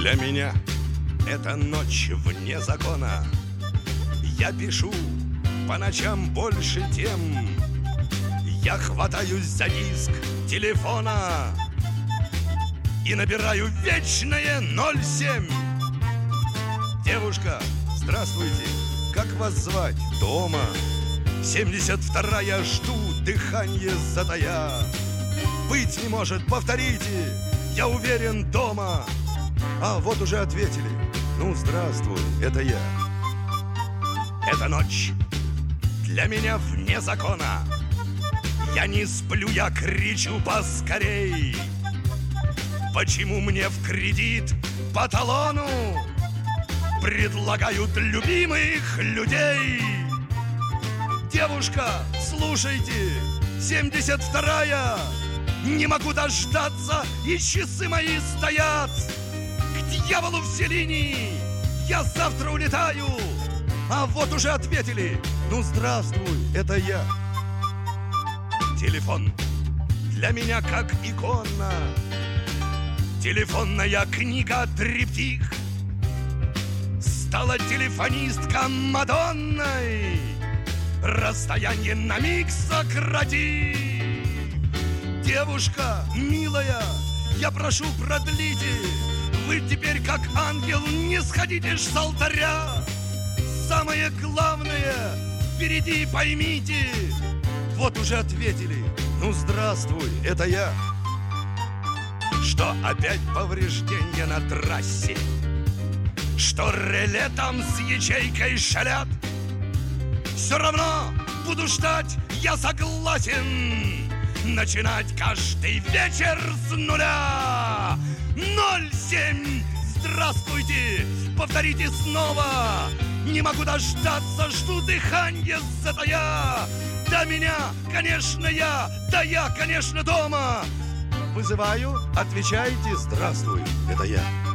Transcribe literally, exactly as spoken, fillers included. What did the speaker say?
Для меня это ночь вне закона. Я пишу по ночам больше тем. Я хватаюсь за диск телефона и набираю вечное ноль семь. Девушка, здравствуйте, как вас звать? Дома. семьдесят вторая, жду, дыхание затая. Быть не может, повторите, я уверен, дома. А вот уже ответили. Ну, здравствуй, это я. Эта ночь для меня вне закона. Я не сплю, я кричу поскорей. Почему мне в кредит по талону предлагают любимых людей? Девушка, слушайте, семьдесят вторая, не могу дождаться, и часы мои стоят. К дьяволу все линии, я завтра улетаю. А вот уже ответили. Ну, здравствуй, это я. Телефон для меня как икона. Телефонная книга триптих. Стала телефонистка Мадонной. Расстояние на миг сократи. Девушка, милая, я прошу, продлите. Вы теперь как ангел не сходите ж с алтаря. Самое главное впереди, поймите. Вот уже ответили. Ну, здравствуй, это я. Что опять повреждения на трассе? Что реле там с ячейкой шалят? Все равно буду ждать, я согласен. Начинать каждый вечер с нуля. Ноль семь, здравствуйте, повторите снова. Не могу дождаться, жду дыхание затая. Да меня, конечно, я, да я, конечно, дома. Вызываю, отвечайте, здравствуй, это я.